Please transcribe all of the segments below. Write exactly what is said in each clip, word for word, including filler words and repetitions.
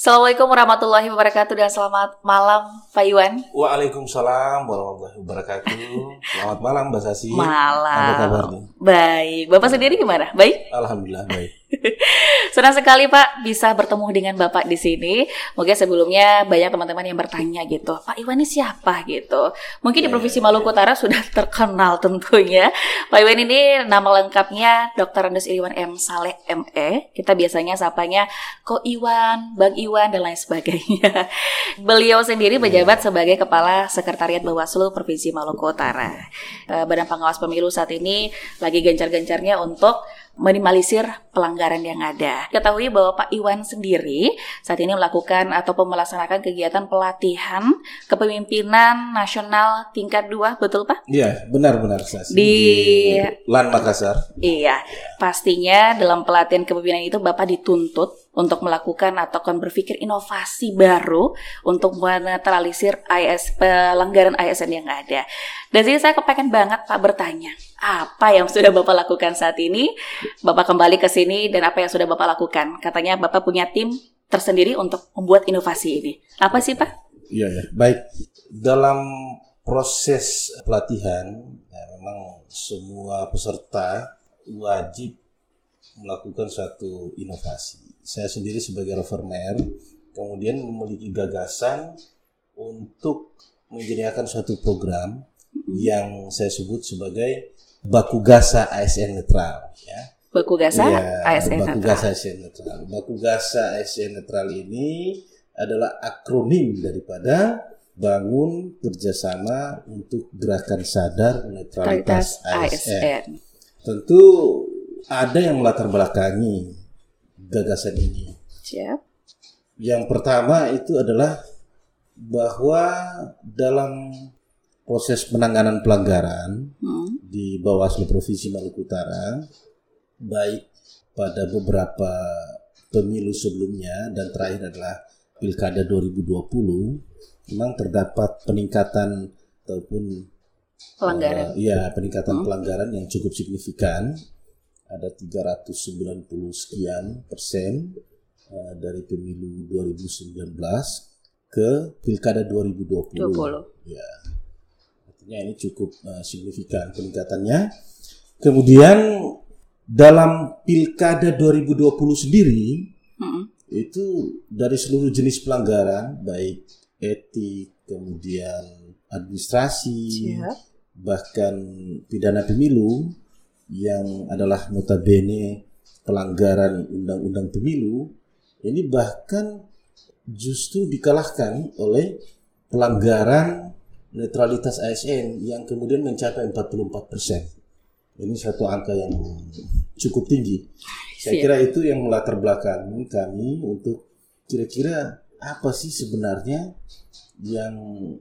Assalamualaikum warahmatullahi wabarakatuh dan selamat malam Pak Iwan. Waalaikumsalam warahmatullahi wabarakatuh. Selamat malam Mbak Sasi. Malam. Apa kabarnya? Baik. Bapak sendiri gimana? Baik? Alhamdulillah baik. Senang sekali Pak bisa bertemu dengan Bapak di sini. Mungkin sebelumnya banyak teman-teman yang bertanya gitu, Pak Iwan ini siapa gitu. Mungkin di Provinsi Maluku Utara sudah terkenal tentunya. Pak Iwan ini nama lengkapnya doktor Andes Iriwan M. Saleh M E. Kita biasanya sapanya Ko Iwan, Bang Iwan dan lain sebagainya. Beliau sendiri menjabat sebagai Kepala Sekretariat Bawaslu Provinsi Maluku Utara. Badan Pengawas Pemilu saat ini lagi gencar-gencarnya untuk minimalisir pelanggaran yang ada. Ketahui bahwa Pak Iwan sendiri saat ini melakukan atau melaksanakan kegiatan pelatihan kepemimpinan nasional tingkat dua, betul Pak? Iya, benar-benar Sasi. Di, di LAN Makassar. Iya, pastinya dalam pelatihan kepemimpinan itu Bapak dituntut untuk melakukan atau akan berpikir inovasi baru untuk menetralisir I S, pelanggaran A S N yang ada. Dan sini saya kepengen banget Pak bertanya, apa yang sudah Bapak lakukan saat ini? Bapak kembali ke sini dan apa yang sudah Bapak lakukan? Katanya Bapak punya tim tersendiri untuk membuat inovasi ini. Apa sih Pak? Iya, ya. Baik. Dalam proses pelatihan, ya, memang semua peserta wajib melakukan suatu inovasi. Saya sendiri sebagai reformer kemudian memiliki gagasan untuk menyediakan suatu program yang saya sebut sebagai Bakugasa A S N netral, ya. Bakugasa ya, A S N Bakugasa A S N netral. Bakugasa A S N netral ini adalah akronim daripada Bangun Kerjasama untuk Gerakan Sadar Netralitas A S N. Tentu ada yang melatar belakangi gagasan ini. Siap. Yang pertama itu adalah bahwa dalam proses penanganan pelanggaran hmm. di Bawaslu Provinsi Maluku Utara, baik pada beberapa pemilu sebelumnya dan terakhir adalah Pilkada dua ribu dua puluh, memang terdapat peningkatan ataupun pelanggaran. Uh, ya, peningkatan hmm. pelanggaran yang cukup signifikan. Ada tiga ratus sembilan puluh sekian persen uh, dari pemilu dua ribu sembilan belas ke Pilkada dua ribu dua puluh. dua puluh. Ya. Artinya ini cukup uh, signifikan peningkatannya. Kemudian dalam Pilkada dua ribu dua puluh sendiri hmm. itu dari seluruh jenis pelanggaran baik etik, kemudian administrasi, Siap. bahkan pidana pemilu yang adalah notabene pelanggaran undang-undang pemilu, ini bahkan justru dikalahkan oleh pelanggaran netralitas A S N yang kemudian mencapai empat puluh empat persen. Ini satu angka yang cukup tinggi. Saya kira itu yang melatar belakangi kami untuk kira-kira apa sih sebenarnya yang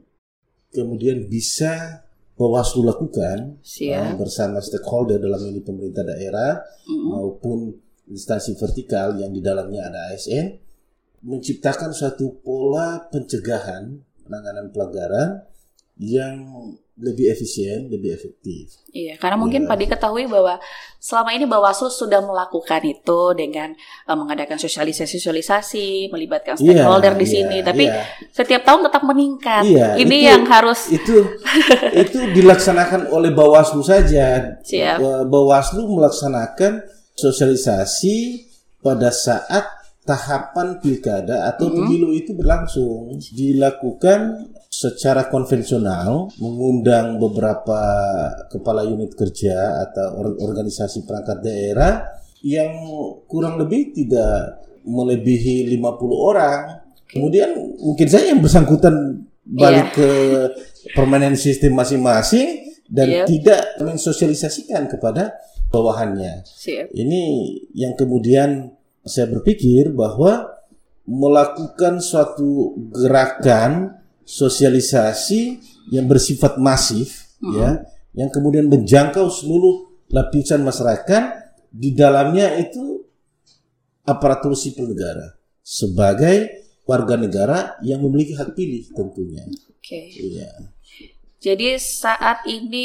kemudian bisa Bawaslu lakukan uh, bersama stakeholder dalam ini pemerintah daerah mm-hmm. maupun instansi vertikal yang di dalamnya ada A S N, menciptakan suatu pola pencegahan penanganan pelanggaran yang lebih efisien, lebih efektif. Iya, karena mungkin ya. Pak diketahui bahwa selama ini Bawaslu sudah melakukan itu dengan uh, mengadakan sosialisasi-sosialisasi, melibatkan stakeholder ya, di sini, ya, tapi ya. setiap tahun tetap meningkat. Ya, ini itu, yang harus itu itu dilaksanakan oleh Bawaslu saja. Siap. Bawaslu melaksanakan sosialisasi pada saat tahapan pilkada atau mm-hmm. pemilu itu berlangsung, dilakukan secara konvensional, mengundang beberapa kepala unit kerja atau organisasi perangkat daerah yang kurang lebih tidak melebihi lima puluh orang. Kemudian mungkin saja yang bersangkutan balik yeah. ke permanent sistem masing-masing dan yep. tidak mensosialisasikan kepada bawahannya. Siap. Ini yang kemudian saya berpikir bahwa melakukan suatu gerakan sosialisasi yang bersifat masif, hmm. ya, yang kemudian menjangkau seluruh lapisan masyarakat, di dalamnya itu aparatur sipil negara sebagai warga negara yang memiliki hak pilih tentunya. Oke. Okay. Iya. Jadi saat ini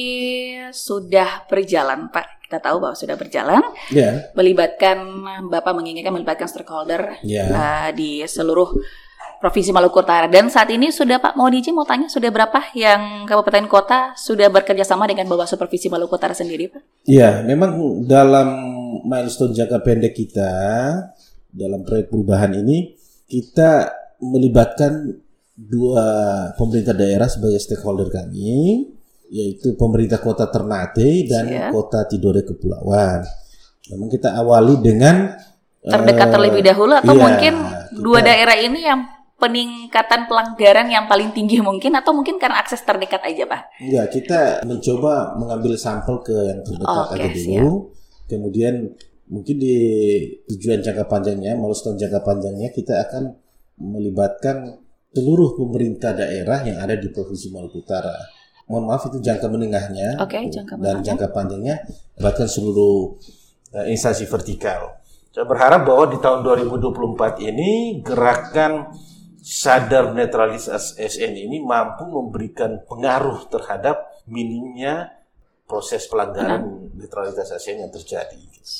sudah berjalan, Pak. Kita tahu bahwa sudah berjalan. Yeah. Melibatkan, Bapak menginginkan melibatkan stakeholder yeah. uh, di seluruh Provinsi Maluku Utara. Dan saat ini sudah Pak, mohon izin mau tanya, sudah berapa yang kabupaten kota sudah bekerja sama dengan Bawaslu Provinsi Maluku Utara sendiri, Pak? Iya, memang dalam milestone jangka pendek kita, dalam proyek perubahan ini, kita melibatkan dua pemerintah daerah sebagai stakeholder kami, yaitu pemerintah kota Ternate dan Siap. Kota Tidore Kepulauan. Memang kita awali dengan terdekat terlebih dahulu, atau iya, mungkin kita, dua daerah ini yang peningkatan pelanggaran yang paling tinggi mungkin, atau mungkin karena akses terdekat aja, Pak? Enggak, kita mencoba mengambil sampel ke yang terdekat oh, okay, aja dulu. Siap. Kemudian mungkin di tujuan jangka panjangnya, milestone jangka panjangnya, kita akan melibatkan seluruh pemerintah daerah yang ada di Provinsi Maluku Utara. Mohon maaf, itu jangka menengahnya. Okay, jangka dan menengah. Jangka panjangnya bahkan seluruh uh, instansi vertikal. Saya berharap bahwa di tahun dua ribu dua puluh empat ini gerakan sadar netralis A S N ini mampu memberikan pengaruh terhadap minimnya proses pelanggaran nah. netralitas A S N yang terjadi.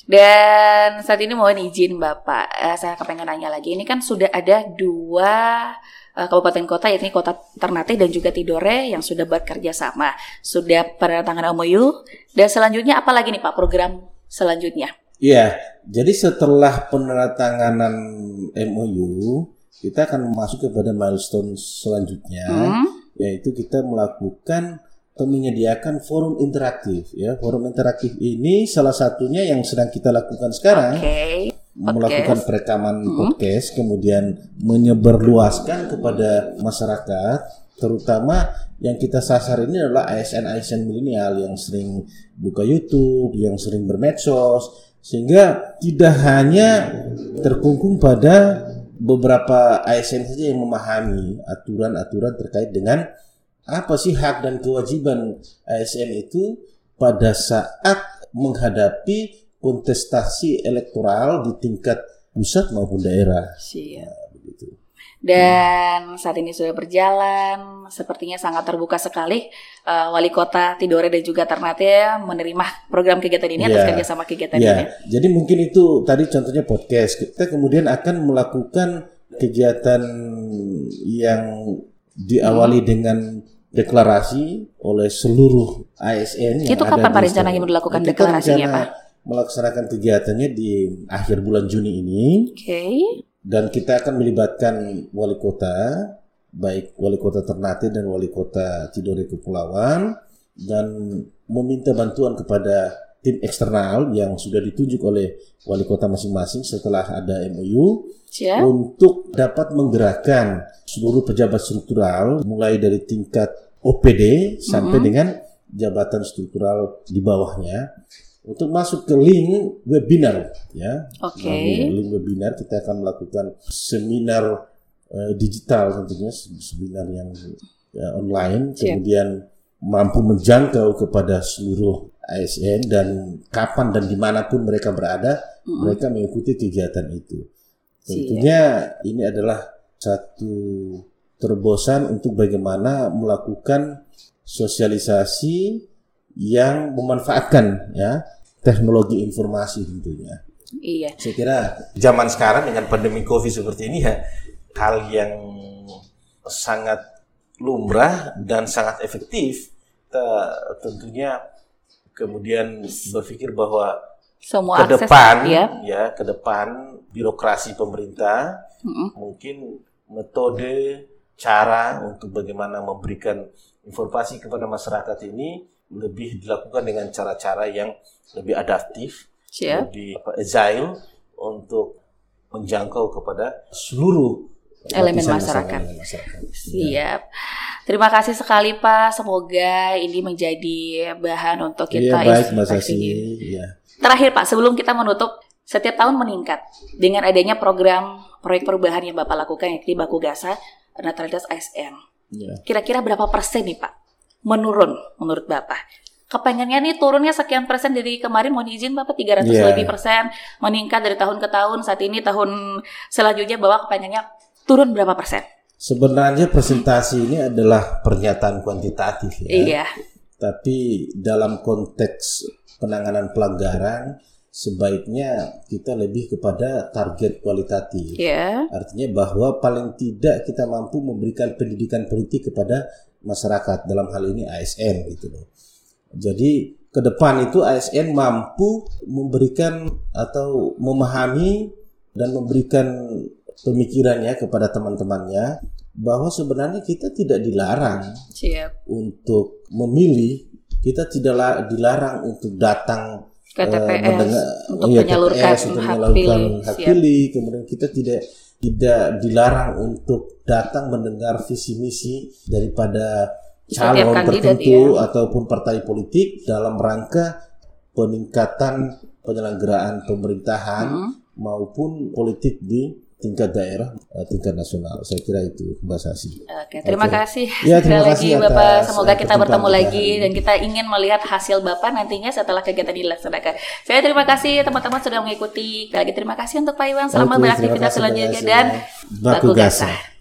Dan saat ini mohon izin Bapak, eh, saya kepengen nanya lagi. Ini kan sudah ada dua eh, kabupaten kota, yakni Kota Ternate dan juga Tidore yang sudah bekerja sama, sudah penandatangan M O U. Dan selanjutnya apa lagi nih Pak program selanjutnya? Iya, jadi setelah penandatanganan M O U, kita akan masuk kepada milestone selanjutnya, hmm. yaitu kita melakukan atau menyediakan forum interaktif. Ya, forum interaktif ini salah satunya yang sedang kita lakukan sekarang, okay. melakukan perekaman hmm. podcast, kemudian menyebarluaskan kepada masyarakat, terutama yang kita sasar ini adalah A S N-A S N milenial yang sering buka YouTube, yang sering bermedsos. Sehingga tidak hanya terkungkung pada beberapa A S N saja yang memahami aturan-aturan terkait dengan apa sih hak dan kewajiban A S N itu pada saat menghadapi kontestasi elektoral di tingkat pusat maupun daerah. Siap. Nah, begitu. Dan saat ini sudah berjalan, sepertinya sangat terbuka sekali. Uh, Wali Kota Tidore dan juga Ternate menerima program kegiatan ini, yeah. atas kerjasama kegiatan yeah. ini. Jadi mungkin itu tadi contohnya podcast. Kita kemudian akan melakukan kegiatan yang diawali hmm. dengan deklarasi oleh seluruh A S N. Itu kapan Pak rencananya dilakukan deklarasinya Pak? Melaksanakan kegiatannya di akhir bulan Juni ini. Oke. Okay. Dan kita akan melibatkan wali kota, baik wali kota Ternate dan wali kota Tidore Kepulauan, dan meminta bantuan kepada tim eksternal yang sudah ditunjuk oleh wali kota masing-masing setelah ada M O U, Siap. Untuk dapat menggerakkan seluruh pejabat struktural mulai dari tingkat O P D sampai mm-hmm. dengan jabatan struktural di bawahnya, untuk masuk ke link webinar, ya. Oke. Okay. Link webinar kita akan melakukan seminar uh, digital tentunya, seminar yang uh, online, Siap. Kemudian mampu menjangkau kepada seluruh A S N dan kapan dan dimanapun mereka berada, mm-hmm. mereka mengikuti kegiatan itu. Tentunya Siap. Ini adalah satu terobosan untuk bagaimana melakukan sosialisasi yang memanfaatkan ya teknologi informasi tentunya. Iya. Saya kira zaman sekarang dengan pandemi Covid seperti ini ya hal yang sangat lumrah dan sangat efektif. Kita tentunya kemudian berpikir bahwa semua ke depan ya. ya ke depan birokrasi pemerintah mm-hmm. mungkin metode cara untuk bagaimana memberikan informasi kepada masyarakat ini lebih dilakukan dengan cara-cara yang lebih adaptif, Siap. lebih apa, agile untuk menjangkau kepada seluruh elemen masyarakat. elemen masyarakat. Siap. Ya. Terima kasih sekali Pak. Semoga ini menjadi bahan untuk kita. Iya, baik, Mbak Sasi. Ya. Terakhir Pak, sebelum kita menutup, setiap tahun meningkat dengan adanya program proyek perubahan yang Bapak lakukan, yakni Baku Gasa netralitas A S N. Ya. Kira-kira berapa persen nih Pak menurun menurut Bapak? Kepengennya nih turunnya sekian persen dari kemarin, mohon izin Bapak tiga ratus yeah. lebih persen, meningkat dari tahun ke tahun, saat ini tahun selanjutnya Bapak kepengennya turun berapa persen? Sebenarnya presentasi ini adalah pernyataan kuantitatif ya. Iya. Tapi dalam konteks penanganan pelanggaran sebaiknya kita lebih kepada target kualitatif. Iya. Artinya bahwa paling tidak kita mampu memberikan pendidikan politik kepada masyarakat, dalam hal ini A S N gitu loh. Jadi ke depan itu A S N mampu memberikan atau memahami dan memberikan pemikirannya kepada teman-temannya bahwa sebenarnya kita tidak dilarang Siap. untuk memilih, kita tidak dilarang untuk datang ke T P S uh, mendengar, untuk ya, menyalurkan T P S, untuk hak menyalurkan pilih. hak Siap. pilih. Kemudian kita tidak tidak dilarang untuk datang mendengar visi misi daripada Setiap calon kandidat, tertentu ya. ataupun partai politik dalam rangka peningkatan penyelenggaraan pemerintahan Hmm. maupun politik di tingkat daerah, tingkat nasional. Saya kira itu Mbak Sasi. Oke, terima Oke. kasih Ya, sekali terima lagi kasih Bapak. atas, Semoga uh, kita perjumpaan bertemu kita lagi hari ini. dan kita ingin melihat hasil Bapak nantinya setelah kegiatan dilaksanakan. Saya terima kasih teman-teman sudah mengikuti. Sekali lagi terima kasih untuk Pak Iwan. Selamat Oke, beraktivitas terima kasih selanjutnya banyak, dan Baku Baku Gasa. Gasa.